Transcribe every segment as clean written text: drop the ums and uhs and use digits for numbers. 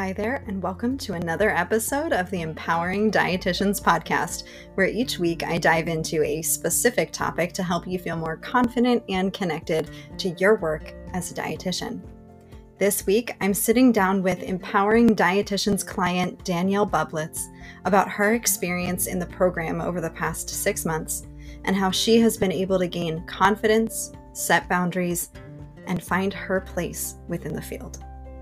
Hi there, and welcome to another episode of the Empowering Dietitians podcast, where each week I dive into a specific topic to help you feel more confident and connected to your work as a dietitian. This week, I'm sitting down with Empowering Dietitians client Danielle Bublitz about her experience in the program over the past 6 months and how she has been able to gain confidence, set boundaries, and find her place within the field.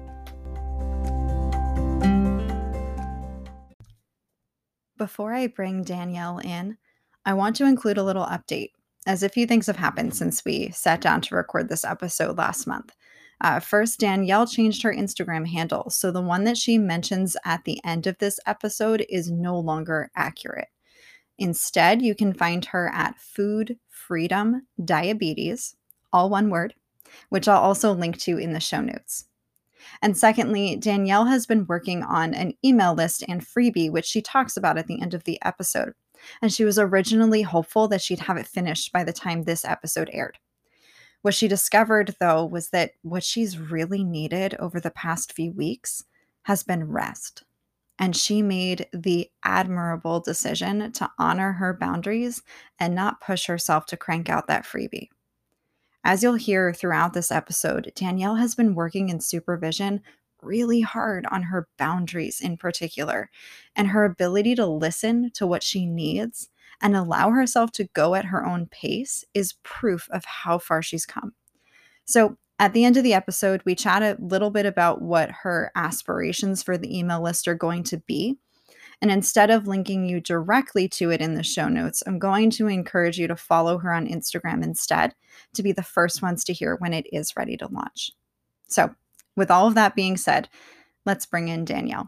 Before I bring Danielle in, I want to include a little update, as a few things have happened since we sat down to record this episode last month. First, Danielle changed her Instagram handle, so the one that she mentions at the end of this episode is no longer accurate. Instead, you can find her at Food Freedom Diabetes, all one word, which I'll also link to in the show notes. And secondly, Danielle has been working on an email list and freebie, which she talks about at the end of the episode. And she was originally hopeful that she'd have it finished by the time this episode aired. What she discovered, though, was that what she's really needed over the past few weeks has been rest. And she made the admirable decision to honor her boundaries and not push herself to crank out that freebie. As you'll hear throughout this episode, Danielle has been working in supervision really hard on her boundaries in particular, and her ability to listen to what she needs and allow herself to go at her own pace is proof of how far she's come. So at the end of the episode, we chat a little bit about what her aspirations for the email list are going to be. And instead of linking you directly to it in the show notes, I'm going to encourage you to follow her on Instagram instead to be the first ones to hear when it is ready to launch. So, with all of that being said, let's bring in Danielle.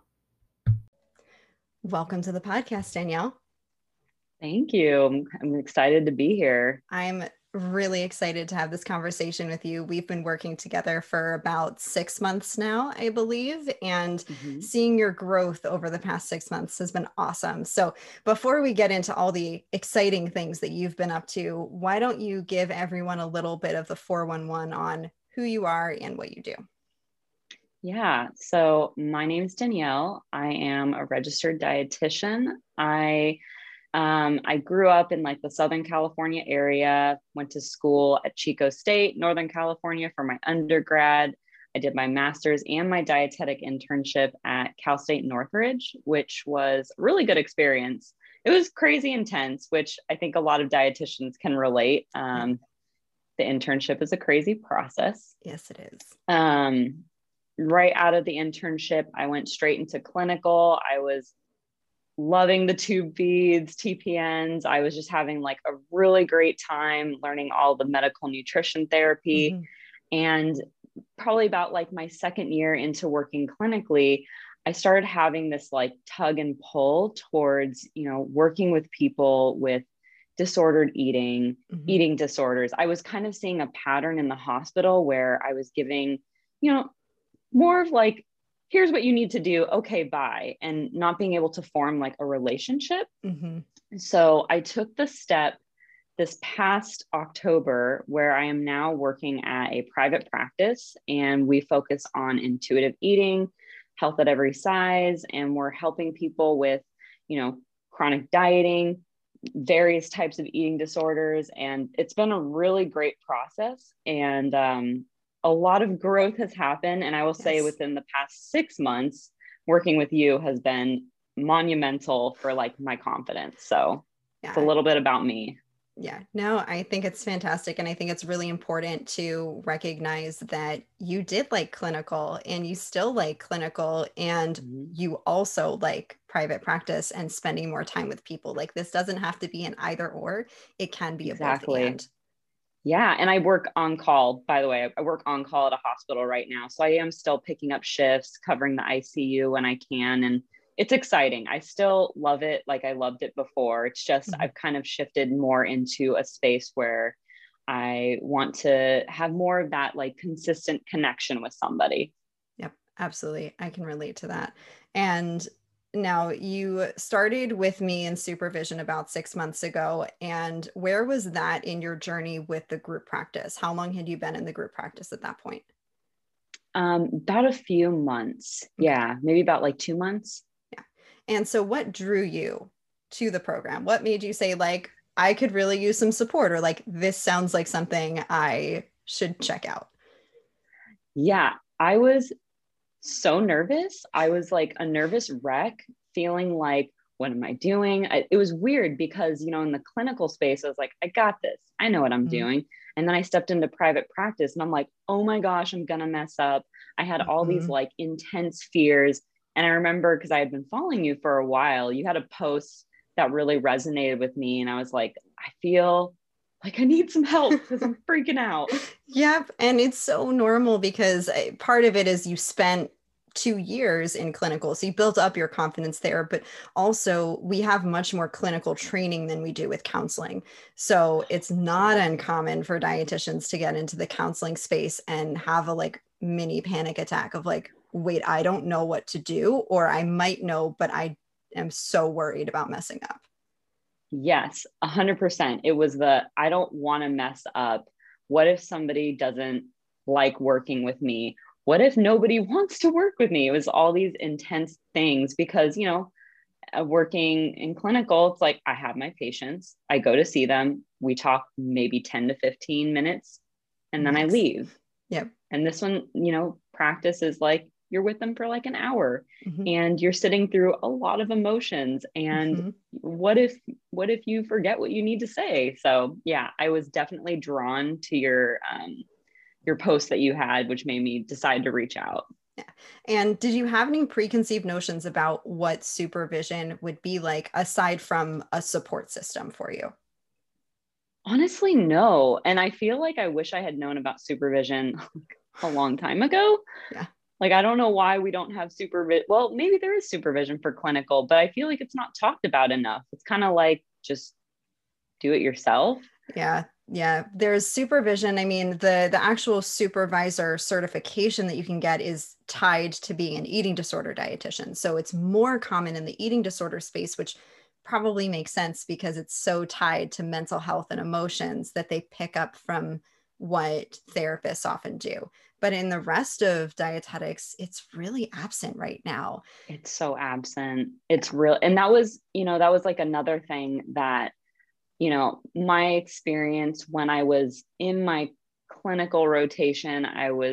Welcome to the podcast, Danielle. Thank you. I'm excited to be here. I'm really excited to have this conversation with you. We've been working together for about 6 months now, I believe, and seeing your growth over the past 6 months has been awesome. So before we get into all the exciting things that you've been up to, why don't you give everyone a little bit of the 411 on who you are and what you do? Yeah, so my name is Danielle. I am a registered dietitian. I grew up in like the Southern California area, went to school at Chico State, Northern California for my undergrad. I did my master's and my dietetic internship at Cal State Northridge, which was a really good experience. It was crazy intense, which I think a lot of dietitians can relate. The internship is a crazy process. Yes, it is. Right out of the internship, I went straight into clinical. I was loving the tube feeds, TPNs. I was just having like a really great time learning all the medical nutrition therapy. And probably about like my second year into working clinically, I started having this like tug and pull towards, working with people with disordered eating, eating disorders. I was kind of seeing a pattern in the hospital where I was giving, more of like, here's what you need to do. Okay, bye. And not being able to form like a relationship. So I took the step this past October where I am now working at a private practice, and we focus on intuitive eating, health at every size. And we're helping people with, chronic dieting, various types of eating disorders. And it's been a really great process. And, a lot of growth has happened. And I will say within the past 6 months, working with you has been monumental for like my confidence. So it's a little bit about me. Yeah, no, I think it's fantastic. And I think it's really important to recognize that you did like clinical and you still like clinical, and you also like private practice and spending more time with people. Like this doesn't have to be an either or, it can be a both and. Yeah. And I work on call, by the way. I work on call at a hospital right now. So I am still picking up shifts, covering the ICU when I can. And it's exciting. I still love it like I loved it before. It's just I've kind of shifted more into a space where I want to have more of that like consistent connection with somebody. Yep, absolutely. I can relate to that. And now you started with me in supervision about 6 months ago. And where was that in your journey with the group practice? How long had you been in the group practice at that point? About a few months. Okay. Yeah, maybe about like 2 months. Yeah. And so what drew you to the program? What made you say, like, I could really use some support, or like, this sounds like something I should check out? Yeah, I was so nervous. I was like a nervous wreck, feeling like, what am I doing? It was weird because, in the clinical space, I was like, I got this. I know what I'm doing. And then I stepped into private practice and I'm like, oh my gosh, I'm going to mess up. I had all these Mm-hmm. like intense fears. And I remember because I had been following you for a while, you had a post that really resonated with me. And I was like, I feel like I need some help because I'm freaking out. Yep. And it's so normal because part of it is you spent 2 years in clinical. So you built up your confidence there, but also we have much more clinical training than we do with counseling. So it's not uncommon for dietitians to get into the counseling space and have a like mini panic attack of like, wait, I don't know what to do, or I might know, but I am so worried about messing up. Yes, 100%. It was I don't want to mess up. What if somebody doesn't like working with me? What if nobody wants to work with me? It was all these intense things because, working in clinical, it's like I have my patients, I go to see them, we talk maybe 10 to 15 minutes, and then I Max. leave. Yep. And this one, practice is like you're with them for like an hour Mm-hmm. and you're sitting through a lot of emotions. And Mm-hmm. what if you forget what you need to say? So yeah, I was definitely drawn to your post that you had, which made me decide to reach out. Yeah. And did you have any preconceived notions about what supervision would be like aside from a support system for you? Honestly, no. And I feel like I wish I had known about supervision a long time ago. Yeah. Like, I don't know why we don't have supervision. Well, maybe there is supervision for clinical, but I feel like it's not talked about enough. It's kind of like just do it yourself. Yeah. Yeah. There's supervision. I mean, the actual supervisor certification that you can get is tied to being an eating disorder dietitian. So it's more common in the eating disorder space, which probably makes sense because it's so tied to mental health and emotions that they pick up from what therapists often do. But in the rest of dietetics, it's really absent right now. It's so absent. It's real. And that was like another thing that, my experience when I was in my clinical rotation,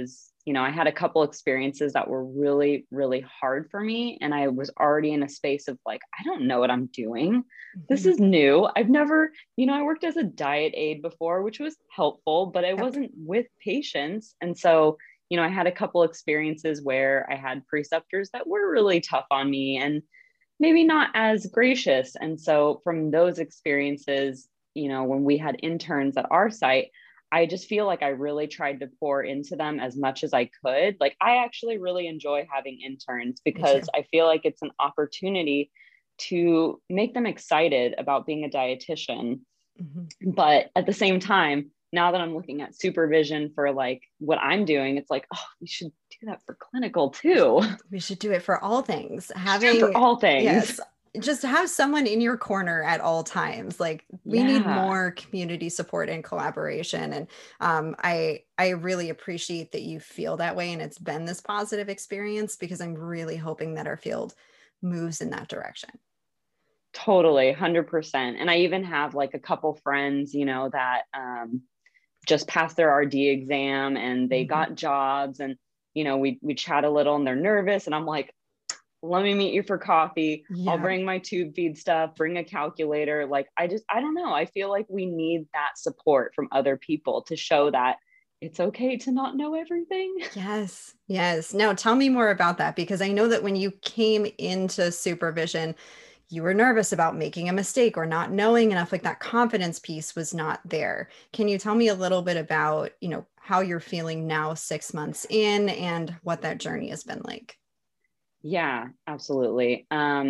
I had a couple experiences that were really, really hard for me. And I was already in a space of like, I don't know what I'm doing. This Mhm. is new. I've never, I worked as a diet aide before, which was helpful, but I Yep. wasn't with patients. And so, I had a couple experiences where I had preceptors that were really tough on me and maybe not as gracious. And so from those experiences, when we had interns at our site, I just feel like I really tried to pour into them as much as I could. Like, I actually really enjoy having interns Me too. because I feel like it's an opportunity to make them excited about being a dietitian. Mhm. But at the same time, now that I'm looking at supervision for like what I'm doing, it's like, oh, we should do that for clinical too. We should do it for all things. Do it for Having, all things. yes, just have someone in your corner at all times. Like we need Yeah. more community support and collaboration. And I really appreciate that you feel that way and it's been this positive experience because I'm really hoping that our field moves in that direction. Totally, 100%. And I even have like a couple friends, that just passed their RD exam and they Mhm. got jobs and we chat a little and they're nervous and I'm like, let me meet you for coffee. I'll Yeah. bring my tube feed stuff, bring a calculator. Like I don't know. I feel like we need that support from other people to show that it's okay to not know everything. Yes. Yes. Now tell me more about that because I know that when you came into supervision, you were nervous about making a mistake or not knowing enough, like that confidence piece was not there. Can you tell me a little bit about, how you're feeling now 6 months in and what that journey has been like? Yeah, absolutely.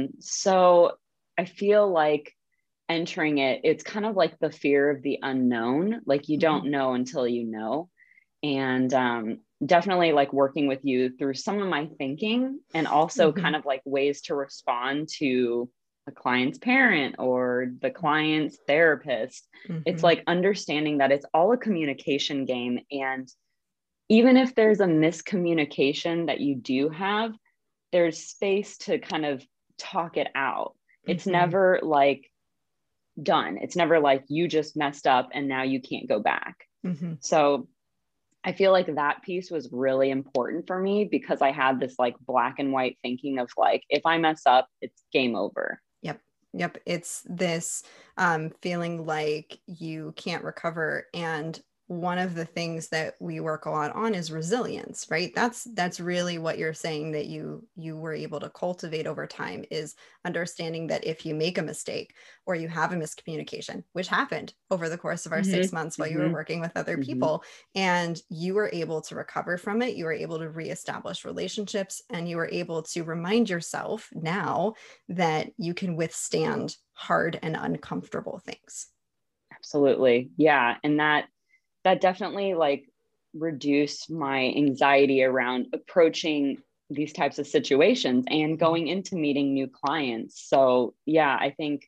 So I feel like entering it, it's kind of like the fear of the unknown. Like you Mhm. don't know until you know. And definitely like working with you through some of my thinking and also kind Mhm. of like ways to respond to the client's parent or the client's therapist. It's Mhm. like understanding that it's all a communication game. And even if there's a miscommunication that you do have, there's space to kind of talk it out. It's never like done. It's never like you just messed up and now you can't go back. So I feel like that piece was really important for me because I had this like black and white thinking of like, if I mess up, it's game over. Yep. It's this feeling like you can't recover. And one of the things that we work a lot on is resilience, right? That's really what you're saying that you were able to cultivate over time, is understanding that if you make a mistake or you have a miscommunication, which happened over the course of our 6 months while you were working with other people, and you were able to recover from it, you were able to reestablish relationships, and you were able to remind yourself now that you can withstand hard and uncomfortable things. Absolutely. Yeah. And that definitely like reduced my anxiety around approaching these types of situations and going into meeting new clients. So yeah, I think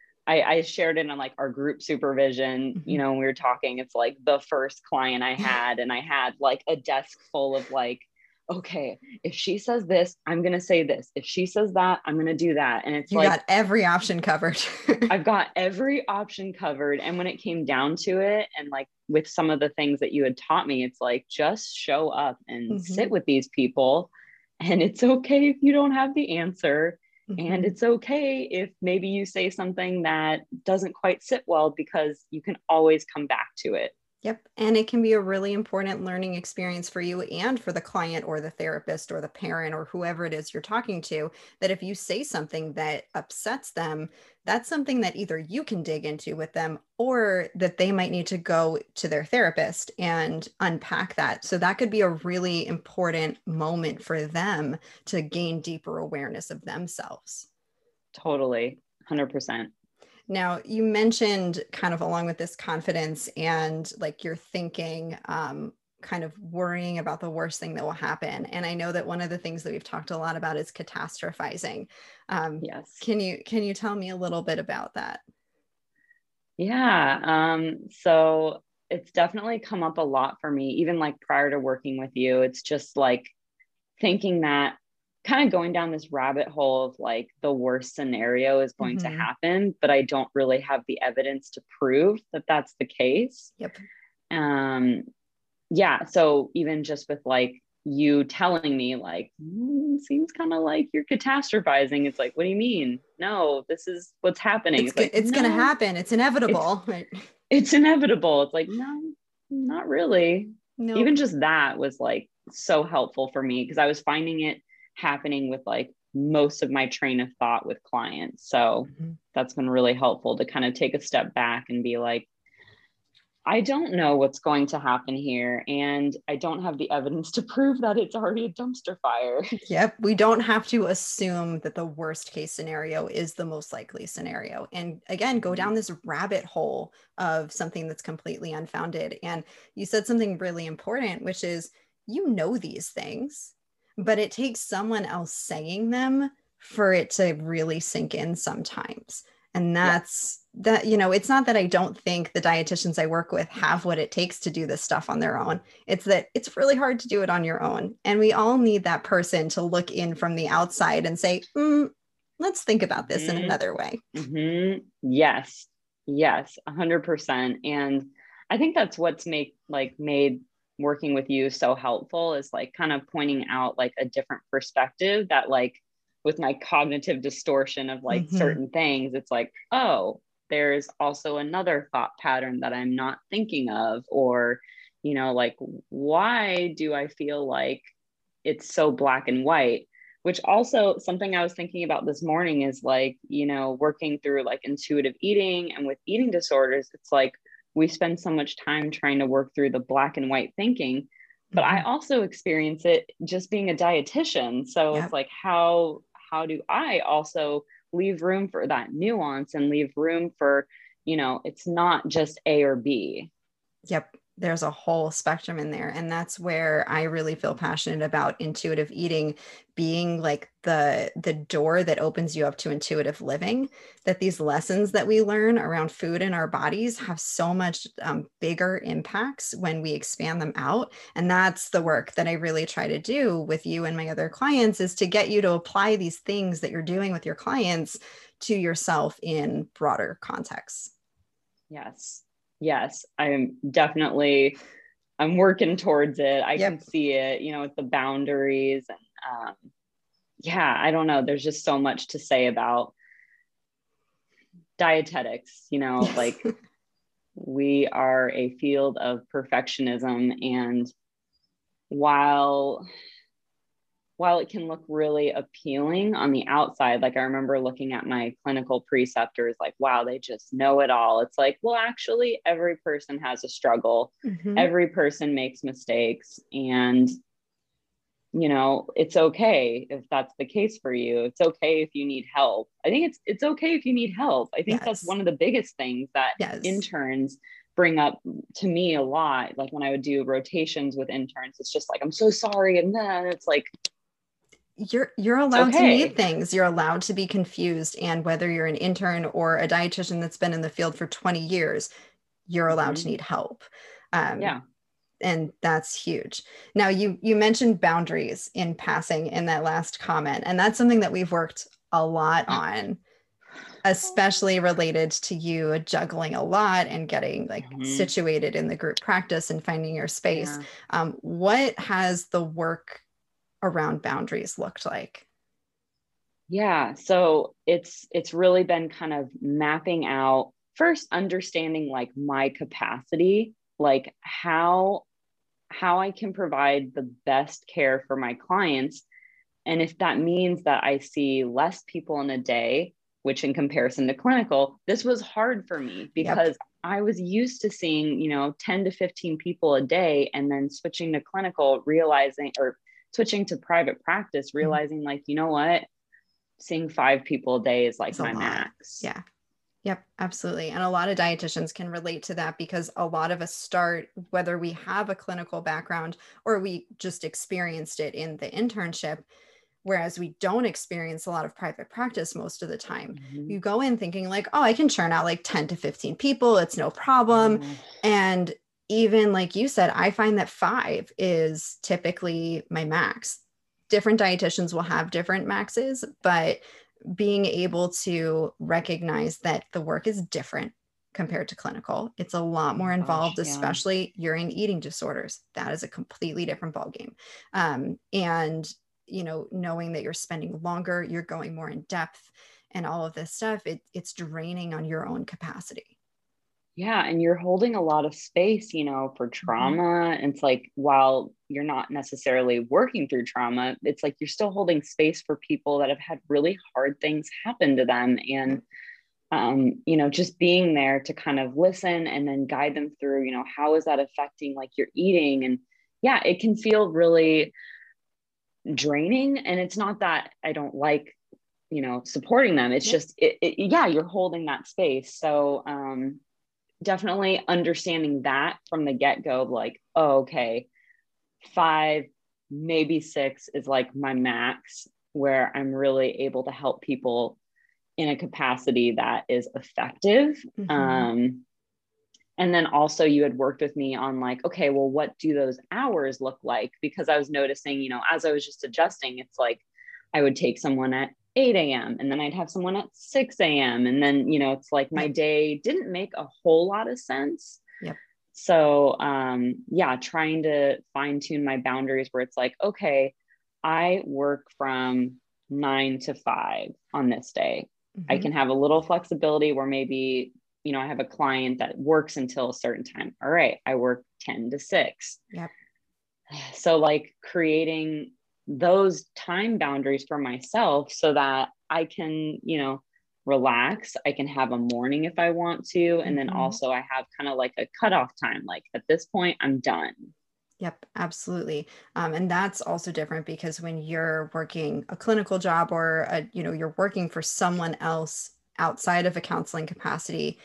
I shared it on like our group supervision, you know, when we were talking, it's like the first client I had, and I had like a desk full of like, okay, if she says this, I'm going to say this. If she says that, I'm going to do that. And it's you like, got every option covered. I've got every option covered. And when it came down to it, and like with some of the things that you had taught me, it's like, just show up and sit with these people. And it's okay if you don't have the answer. And it's okay if maybe you say something that doesn't quite sit well, because you can always come back to it. Yep. And it can be a really important learning experience for you and for the client or the therapist or the parent or whoever it is you're talking to, that if you say something that upsets them, that's something that either you can dig into with them or that they might need to go to their therapist and unpack that. So that could be a really important moment for them to gain deeper awareness of themselves. Totally. 100%. Now, you mentioned kind of along with this confidence and like your thinking, kind of worrying about the worst thing that will happen. And I know that one of the things that we've talked a lot about is catastrophizing. Yes. Can you tell me a little bit about that? Yeah. So it's definitely come up a lot for me, even like prior to working with you. It's just like thinking that, kind of going down this rabbit hole of like the worst scenario is going to happen, but I don't really have the evidence to prove that that's the case. Yep. Yeah. So even just with like you telling me like, seems kind of like you're catastrophizing. It's like, what do you mean? No, this is what's happening. It's like, it's going to happen. It's inevitable. It's inevitable. It's like, no, not really. No. Even just that was like so helpful for me, because I was finding it happening with like most of my train of thought with clients. So that's been really helpful to kind of take a step back and be like, I don't know what's going to happen here, and I don't have the evidence to prove that it's already a dumpster fire. Yep. We don't have to assume that the worst case scenario is the most likely scenario. And again, go down this rabbit hole of something that's completely unfounded. And you said something really important, which is, you know, these things, but it takes someone else saying them for it to really sink in sometimes. And that's that, you know, it's not that I don't think the dietitians I work with have what it takes to do this stuff on their own. It's that it's really hard to do it on your own. And we all need that person to look in from the outside and say, let's think about this in another way. Yes. Yes. 100%. And I think that's what's made working with you so helpful, is like kind of pointing out like a different perspective that, like, with my cognitive distortion of like certain things, it's like, oh, there's also another thought pattern that I'm not thinking of, or, you know, like, why do I feel like it's so black and white? Which also something I was thinking about this morning is like, you know, working through like intuitive eating and with eating disorders, it's like we spend so much time trying to work through the black and white thinking, but I also experience it just being a dietitian. So it's like, how do I also leave room for that nuance and leave room for, you know, it's not just A or B. Yep. there's a whole spectrum in there. And that's where I really feel passionate about intuitive eating being like the door that opens you up to intuitive living, that these lessons that we learn around food in our bodies have so much bigger impacts when we expand them out. And that's the work that I really try to do with you and my other clients, is to get you to apply these things that you're doing with your clients to yourself in broader contexts. Yes. Yes. I'm working towards it. I Yep. can see it, with the boundaries and, yeah, I don't know. There's just so much to say about dietetics, Yes. like we are a field of perfectionism. And while it can look really appealing on the outside, like I remember looking at my clinical preceptors, like, wow, they just know it all. It's like, well, actually, every person has a struggle. Mm-hmm. Every person makes mistakes. And, it's okay if that's the case for you. It's okay if you need help. I think it's okay if you need help. I think that's Yes. one of the biggest things that Yes. interns bring up to me a lot. Like when I would do rotations with interns, it's just like, I'm so sorry. And then it's like, You're it's allowed to need okay. things. You're allowed to be confused. And whether you're an intern or a dietitian that's been in the field for 20 years, you're allowed to Mm-hmm. need help. Um, Yeah. and that's huge. Now, you mentioned boundaries in passing in that last comment, and that's something that we've worked a lot on, especially related to you juggling a lot and getting like Mm-hmm. situated in the group practice and finding your space. Yeah. What has the work around boundaries looked like? Yeah. So it's really been kind of mapping out, first understanding like my capacity, like how I can provide the best care for my clients. And if that means that I see less people in a day, which in comparison to clinical, this was hard for me Yep. because I was used to seeing, 10 to 15 people a day, and then switching to clinical, realizing, or switching to private practice, Mhm. realizing like, you know what, seeing 5 people a day is like It's a my lot. max. Yeah. Yep, absolutely. And a lot of dietitians can relate to that because a lot of us start, whether we have a clinical background or we just experienced it in the internship, whereas we don't experience a lot of private practice most of the time. Mm-hmm. You go in thinking like, oh, I can churn out like 10 to 15 people, it's no problem. Oh, And even like you said, I find that 5 is typically my max. Different dietitians will have different maxes, but being able to recognize that the work is different compared to clinical. It's a lot oh more my gosh. involved, Yeah. especially urine eating disorders. That is a completely different ballgame. And knowing that you're spending longer, you're going more in depth, and all of this stuff, it's draining on your own capacity. Yeah, and you're holding a lot of space, for Mhm. trauma. And it's like, while you're not necessarily working through trauma, it's like you're still holding space for people that have had really hard things happen to them. Yeah. And, just being there to kind of listen and then guide them through, how is that affecting like your eating? And yeah, it can feel really draining. And it's not that I don't like, supporting them. It's Yep. just, yeah, you're holding that space. So, definitely understanding that from the get-go, like, oh, okay, 5, maybe 6 is like my max, where I'm really able to help people in a capacity that is effective. Hmm. um, and then also you had worked with me on like, okay, well, what do those hours look like? Because I was noticing, as I was just adjusting, it's like I would take someone at 8 a.m. and then I'd have someone at 6 a.m. And then, it's like my Yep. day didn't make a whole lot of sense. Yep. So, yeah, trying to fine tune my boundaries where it's like, okay, I work from 9 to 5 on this day. I Hmm. can have a little flexibility where maybe, I have a client that works until a certain time. All right, I work 10 to 6. Yep. So, like, creating those time boundaries for myself so that I can, relax. I can have a morning if I want to. And then Hmm. also, I have kind of like a cutoff time. Like, at this point, I'm done. Yep, absolutely. And that's also different because when you're working a clinical job or you're working for someone else outside of a counseling capacity,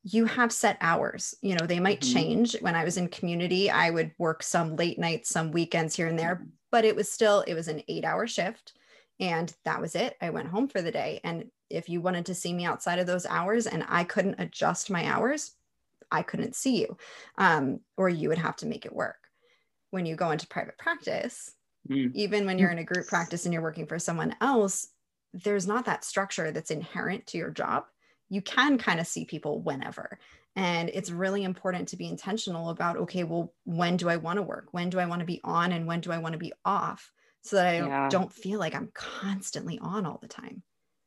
you have set hours. They might Mhm. change. When I was in community, I would work some late nights, some weekends here and there, but it was an 8-hour shift, and that was it. I went home for the day. And if you wanted to see me outside of those hours and I couldn't adjust my hours, I couldn't see you. Or you would have to make it work. When you go into private practice, Mhm. even when you're in a group practice and you're working for someone else, there's not that structure that's inherent to your job. You can kind of see people whenever. And it's really important to be intentional about, okay, well, when do I want to work? When do I want to be on? And when do I want to be off? So that I Yeah. don't feel like I'm constantly on all the time.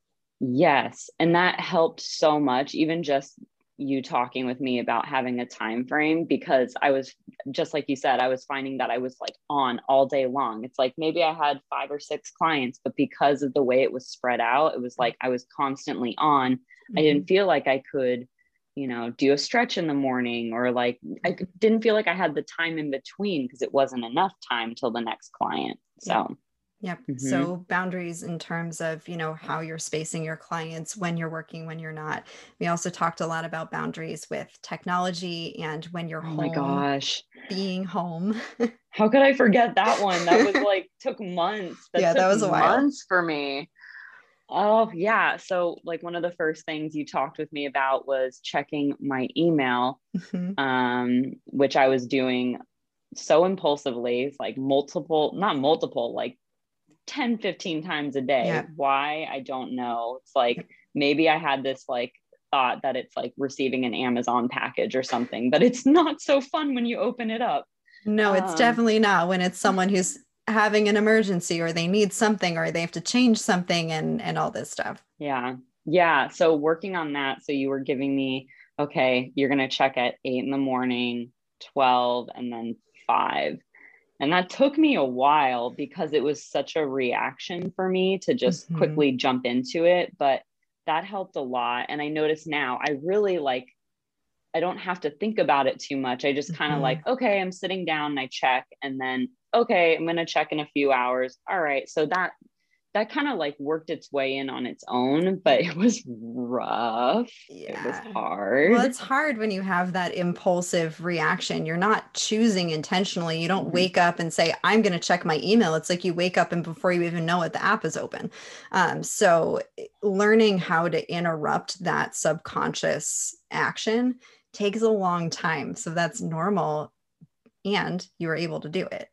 Yes. And that helped so much, even just you talking with me about having a time frame, because I was just like you said, I was finding that I was like on all day long. It's like maybe I had 5 or 6 clients, but because of the way it was spread out, it was like I was constantly on. I Mm-hmm. didn't feel like I could, do a stretch in the morning, or like didn't feel like I had the time in between because it wasn't enough time till the next client. Yep. So, Yep. mhm. So boundaries in terms of, how you're spacing your clients, when you're working, when you're not. We also talked a lot about boundaries with technology and when you're Oh my home, gosh. being home. How could I forget that one? That was like took months. That Yeah, that took was a while. months for me. Oh, yeah. So like one of the first things you talked with me about was checking my email, Mhm. which I was doing so impulsively. It's like multiple, not multiple, like 10, 15 times a day. Yeah. Why? I don't know. It's like Yep. maybe I had this like thought that it's like receiving an Amazon package or something, but it's not so fun when you open it up. No, it's Um, definitely not when it's someone who's having an emergency or they need something or they have to change something and all this stuff. Yeah. Yeah. So working on that. So you were giving me, okay, you're going to check at 8 in the morning, 12, and then 5. And that took me a while because it was such a reaction for me to just Hmm. quickly jump into it. But that helped a lot. And I notice now I really like, I don't have to think about it too much. I just kind of Hmm. like, okay, I'm sitting down and I check, and then, okay, I'm going to check in a few hours. All right. So that kind of like worked its way in on its own, but Yep. it was rough. It was Yeah. Well, hard. it's hard when you have that impulsive reaction. You're not choosing intentionally. You don't Mhm. wake up and say, I'm going to check my email. It's like you wake up and before you even know it, the app is open. So learning how to interrupt that subconscious action takes a long time. So that's normal. And you were able to do it.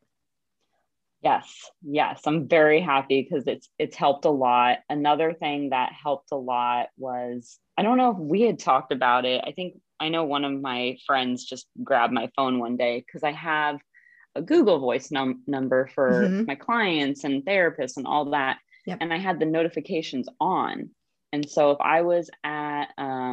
Yes, yes, I'm very happy because it's helped a lot. Another thing that helped a lot was, I don't know if we had talked about it. I know one of my friends just grabbed my phone one day because I have a Google Voice number for Hmm. my clients and therapists and all that, Yep. and I had the notifications on. And so if I was at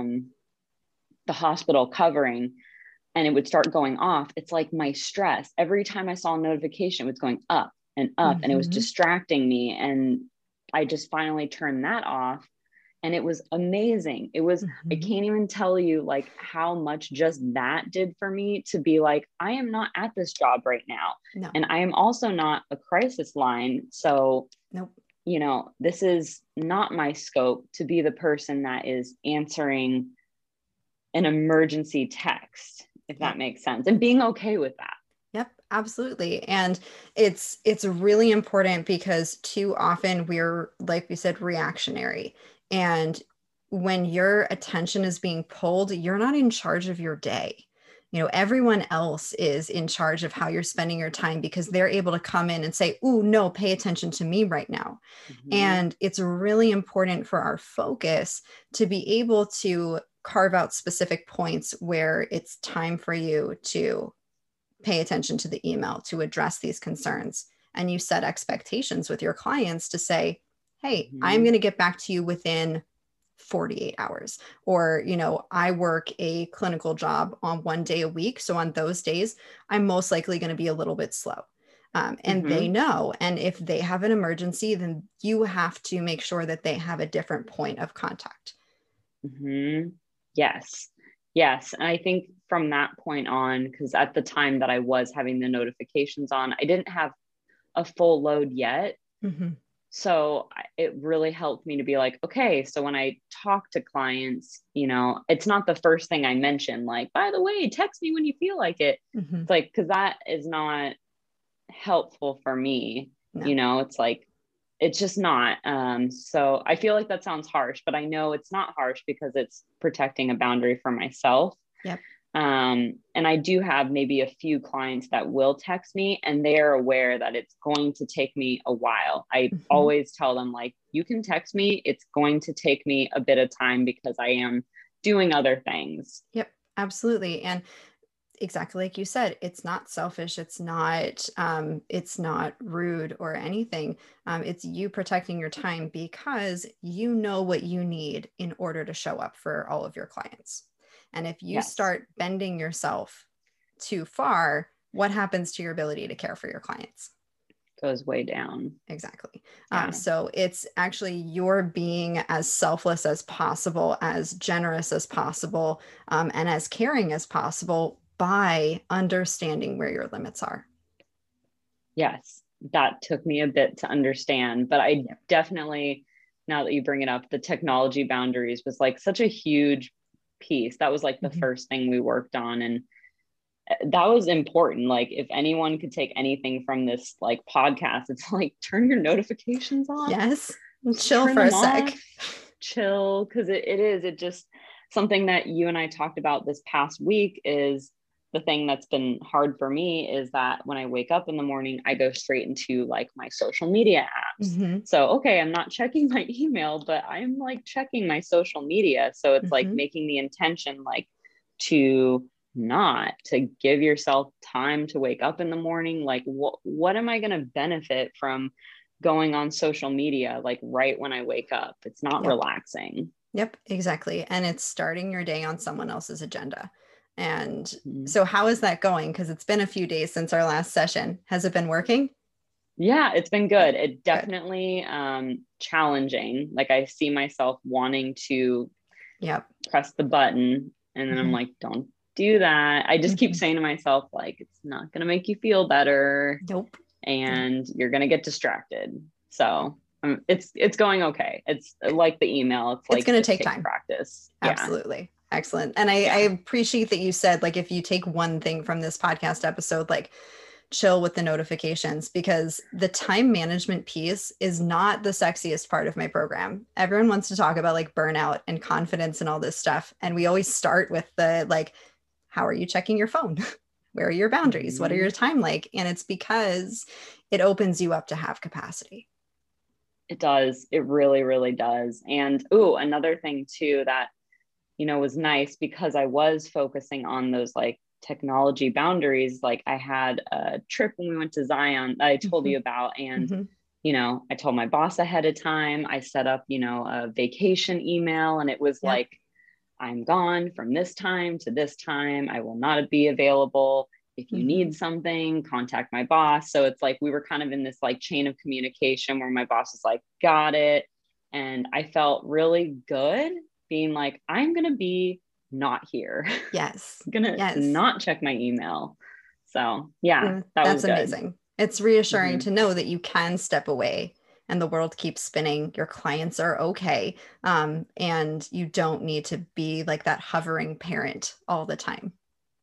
the hospital covering and it would start going off, it's like my stress. Every time I saw a notification, it was going up and up, and it was Hmm. distracting me. And I just finally turned that off. And it was amazing. I Hmm. can't even tell you like how much just that did for me to be like, I am not at this job right now. No. And I am also not a crisis line. So, Nope. this is not my scope to be the person that is answering an emergency text, if that Yep. makes sense, and being okay with that. Yep, absolutely. And it's really important because too often we're, like we said, reactionary. And when your attention is being pulled, you're not in charge of your day. Everyone else is in charge of how you're spending your time because they're able to come in and say, "Ooh, no, pay attention to me right now." Mm-hmm. And it's really important for our focus to be able to carve out specific points where it's time for you to pay attention to the email to address these concerns. And you set expectations with your clients to say, hey, I'm Mm-hmm. going to get back to you within 48 hours. Or, I work a clinical job on one day a week. So on those days, I'm most likely going to be a little bit slow. And they Mm-hmm. know. And if they have an emergency, then you have to make sure that they have a different point of contact. Mm-hmm. Yes. Yes. And I think from that point on, because at the time that I was having the notifications on, I didn't have a full load yet. Mm-hmm. So it really helped me to be like, okay, so when I talk to clients, it's not the first thing I mention, like, by the way, text me when you feel like it. Mm-hmm. It's like, because that is not helpful for me. No. It's like, it's just not. So I feel like that sounds harsh, but I know it's not harsh because it's protecting a boundary for myself. Yep. And I do have maybe a few clients that will text me, and they are aware that it's going to take me a while. I Mm-hmm. always tell them, like, you can text me. It's going to take me a bit of time because I am doing other things. Yep, absolutely. And exactly like you said, it's not selfish. It's not rude or anything. It's you protecting your time because you know what you need in order to show up for all of your clients. And if you Yes, start bending yourself too far, what happens to your ability to care for your clients? goes way down. Exactly. Yeah. So it's actually your being as selfless as possible, as generous as possible, and as caring as possible by understanding where your limits are. Yes, that took me a bit to understand, but I Yep. definitely, now that you bring it up, the technology boundaries was like such a huge piece. That was like the Mhm. first thing we worked on. And that was important. Like, if anyone could take anything from this like podcast, it's like, turn your notifications off, Yes. just Chill turn for a them sec. off, chill. Cause it just something that you and I talked about this past week is the thing that's been hard for me is that when I wake up in the morning, I go straight into like my social media apps. Hmm. So, okay, I'm not checking my email, but I'm like checking my social media. So it's like Hmm. making the intention like to not to give yourself time to wake up in the morning. Like, what am I going to benefit from going on social media like right when I wake up? It's not Yep. relaxing. Yep. Exactly. And it's starting your day on someone else's agenda. And Mhm. so, how is that going? Because it's been a few days since our last session. Has it been working? Yeah, it's been Good. good. It Good. definitely challenging. Like, I see myself wanting to Yep. press the button, and then I'm Hmm. like, don't do that. I just keep Hmm. saying to myself, like, it's not going to make you feel better, Nope. Nope. and you're going to get distracted. So it's going okay. It's like the email. It's It's like, going to just take takes time. practice. Yeah. Absolutely. Excellent. And I Yeah. appreciate that you said, like, if you take one thing from this podcast episode, like, chill with the notifications, because the time management piece is not the sexiest part of my program. Everyone wants to talk about like burnout and confidence and all this stuff. And we always start with the like, how are you checking your phone? Where are your boundaries? What are your Mhm. time like? And it's because it opens you up to have capacity. It does. It really, really does. And another thing too that was nice because I was focusing on those like technology boundaries. Like, I had a trip when we went to Zion that I told Mm-hmm. you about. And, Mm-hmm. I told my boss ahead of time. I set up, a vacation email, and it was Yep. like, I'm gone from this time to this time. I will not be available. If you Mm-hmm. need something, contact my boss. So it's like we were kind of in this like chain of communication where my boss was like, got it. And I felt really good being like, I'm going to be not here. Yes. I'm going to Yes. not check my email. So yeah, that was That's good. amazing. It's reassuring Mm-hmm. to know that you can step away and the world keeps spinning. Your clients are okay. And you don't need to be like that hovering parent all the time.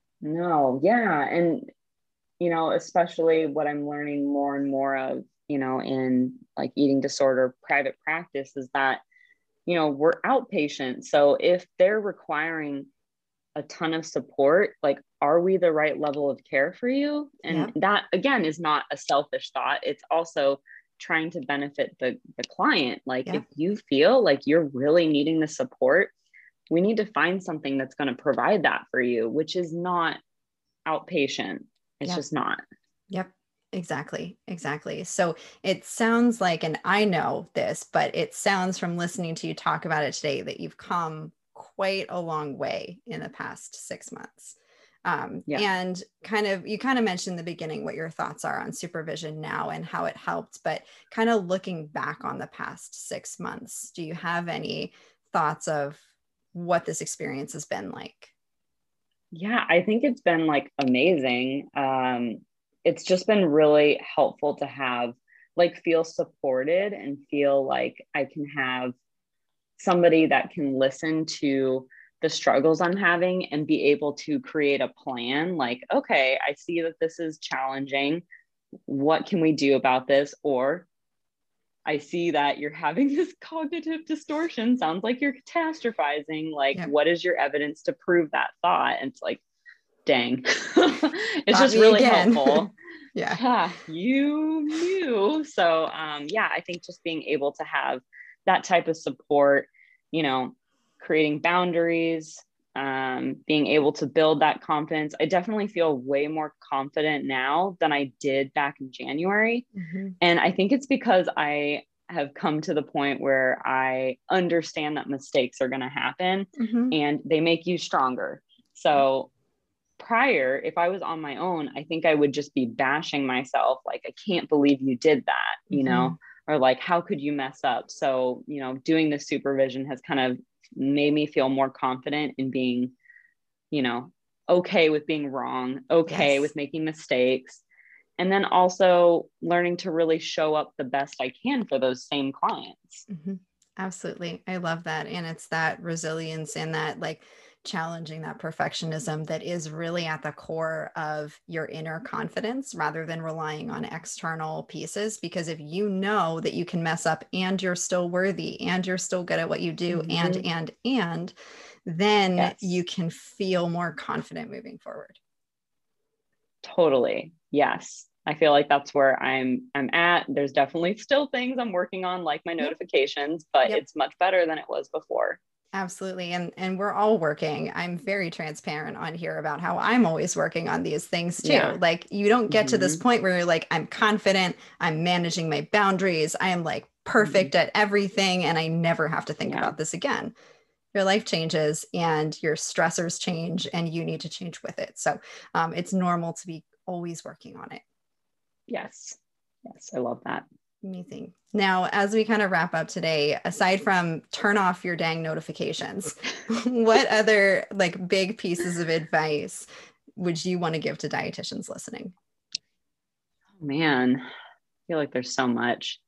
No, yeah. And especially what I'm learning more and more of, in like eating disorder private practice is that, we're outpatient. So if they're requiring a ton of support, like, are we the right level of care for you? And Yep. that again is not a selfish thought. It's also trying to benefit the client. Like, if Yep. you feel like you're really needing the support, we need to find something that's going to provide that for you, which is not outpatient. It's Yep. just not. Yep. Exactly. Exactly. So it sounds like, and I know this, but it sounds from listening to you talk about it today that you've come quite a long way in the past 6 months. Yeah. And you kind of mentioned in the beginning what your thoughts are on supervision now and how it helped, but kind of looking back on the past 6 months, do you have any thoughts of what this experience has been like? Yeah, I think it's been like amazing. It's just been really helpful to have like feel supported and feel like I can have somebody that can listen to the struggles I'm having and be able to create a plan. Like, okay, I see that this is challenging. What can we do about this? Or I see that you're having this cognitive distortion. Sounds like you're catastrophizing. Like, Yep. what is your evidence to prove that thought? And it's like, dang, it's Got just me really again. helpful. Yeah. Yeah, you knew. So, yeah, I think just being able to have that type of support, you know, creating boundaries, being able to build that confidence. I definitely feel way more confident now than I did back in January. Mm-hmm. And I think it's because I have come to the point where I understand that mistakes are going to happen Mm-hmm. and they make you stronger. So, prior, if I was on my own, I think I would just be bashing myself. Like, I can't believe you did that, you Mm-hmm. know, or like, how could you mess up? So, you know, doing the supervision has kind of made me feel more confident in being, you know, okay with being wrong, okay Yes. with making mistakes. And then also learning to really show up the best I can for those same clients. Mm-hmm. Absolutely. I love that. And it's that resilience and that like challenging that perfectionism that is really at the core of your inner confidence rather than relying on external pieces. Because if you know that you can mess up and you're still worthy and you're still good at what you do, Mm-hmm. and, then you Yes, can feel more confident moving forward. totally. Yes. I feel like that's where I'm at. There's definitely still things I'm working on, like my Yep. notifications, but Yep. it's much better than it was before. Absolutely. And we're all working. I'm very transparent on here about how I'm always working on these things too. Yeah. Like you don't get to this Mm-hmm. point where you're like, I'm confident, I'm managing my boundaries, I am like Mm-hmm. perfect at everything, and I never have to think Yeah. about this again. Your life changes and your stressors change, and you need to change with it. So it's normal to be always working on it. Yes. Yes. I love that. Amazing. Now, as we kind of wrap up today, aside from turn off your dang notifications, what other like big pieces of advice would you want to give to dietitians listening? Oh, man, I feel like there's so much.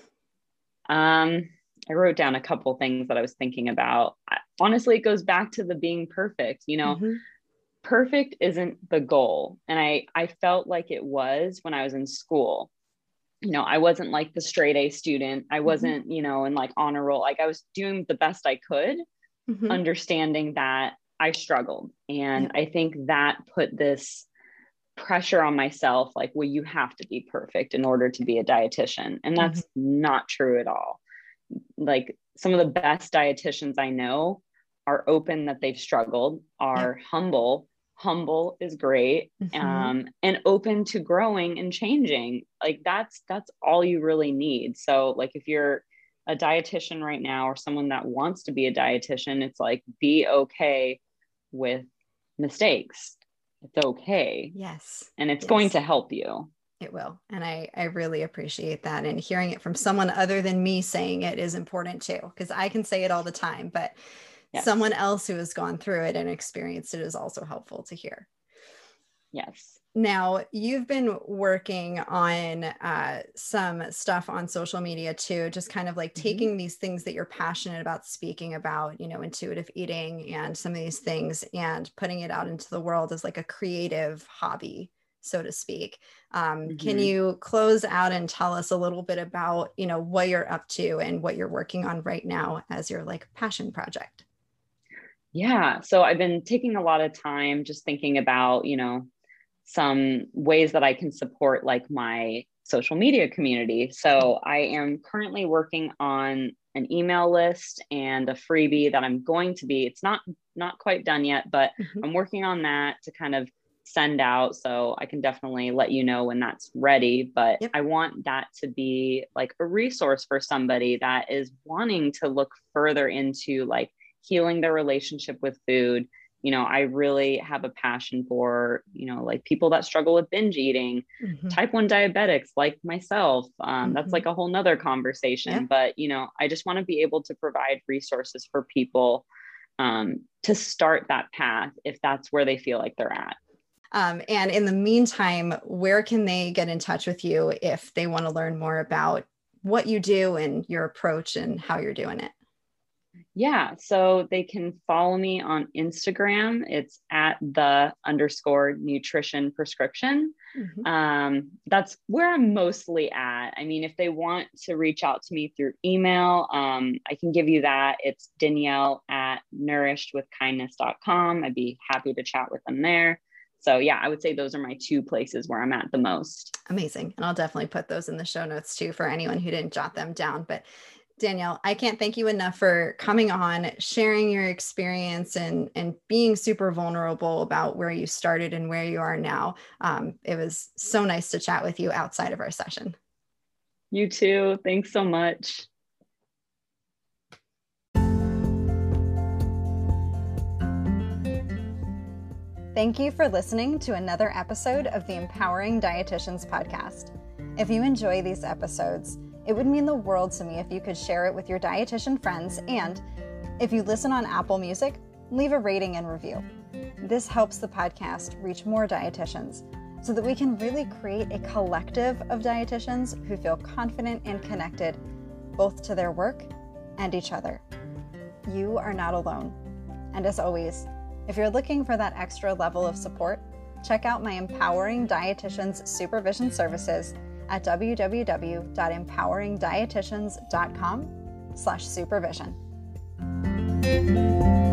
Um, I wrote down a couple things that I was thinking about. Honestly, it goes back to the being perfect. You know, Mm-hmm. perfect isn't the goal. And I felt like it was when I was in school. You know, I wasn't like the straight A student. I Mm-hmm. wasn't, you know, in like honor roll. Like I was doing the best I could, Mm-hmm. understanding that I struggled. And Yep. I think that put this pressure on myself like, well, you have to be perfect in order to be a dietitian. And Mm-hmm. that's not true at all. Like some of the best dietitians I know are open that they've struggled, Yep. are humble. Humble is great, Mm-hmm. and open to growing and changing. Like that's all you really need. So like if you're a dietitian right now or someone that wants to be a dietitian, it's like be okay with mistakes. It's okay, Yes. and it's going Yes. to help you. It will. And I really appreciate that. And hearing it from someone other than me saying it is important too, because I can say it all the time, but Yes. someone else who has gone through it and experienced it is also helpful to hear. Yes. Now, you've been working on some stuff on social media too, just kind of like Mm-hmm. taking these things that you're passionate about speaking about, intuitive eating and some of these things, and putting it out into the world as like a creative hobby, so to speak. Can Mm-hmm. you close out and tell us a little bit about, what you're up to and what you're working on right now as your like passion project? Yeah. So I've been taking a lot of time just thinking about, you know, some ways that I can support like my social media community. So I am currently working on an email list and a freebie that I'm going to be, it's not quite done yet, but Mhm. I'm working on that to kind of send out. So I can definitely let you know when that's ready. But Yep. I want that to be like a resource for somebody that is wanting to look further into like healing their relationship with food. You know, I really have a passion for, you know, like people that struggle with binge eating, Mhm. type 1 diabetics like myself. That's Mhm. like a whole nother conversation. Yeah. But, you know, I just want to be able to provide resources for people to start that path if that's where they feel like they're at. And in the meantime, where can they get in touch with you if they want to learn more about what you do and your approach and how you're doing it? Yeah, so they can follow me on Instagram. It's at _nutrition prescription. That's where I'm mostly at. I mean, if they want to reach out to me through email, I can give you that. It's Danielle at nourishedwithkindness.com. I'd be happy to chat with them there. So yeah, I would say those are my two places where I'm at the most. Amazing. And I'll definitely put those in the show notes too for anyone who didn't jot them down. But Danielle, I can't thank you enough for coming on, sharing your experience and being super vulnerable about where you started and where you are now. It was so nice to chat with you outside of our session. You too. Thanks so much. Thank you for listening to another episode of the Empowering Dietitians podcast. If you enjoy these episodes, it would mean the world to me if you could share it with your dietitian friends, and if you listen on Apple Music, leave a rating and review. This helps the podcast reach more dietitians so that we can really create a collective of dietitians who feel confident and connected both to their work and each other. You are not alone. And as always, if you're looking for that extra level of support, check out my Empowering Dietitians Supervision Services at www.empoweringdietitians.com/supervision.